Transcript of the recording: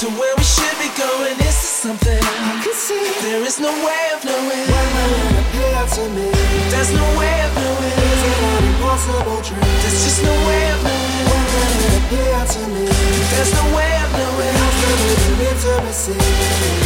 to where we should be going. This is something I can see. There is no way of knowing when will it appear to me. There's no way of knowing. Is it an impossible dream? There's just no way of knowing when will it appear to me. There's no way of knowing. After the intimacy.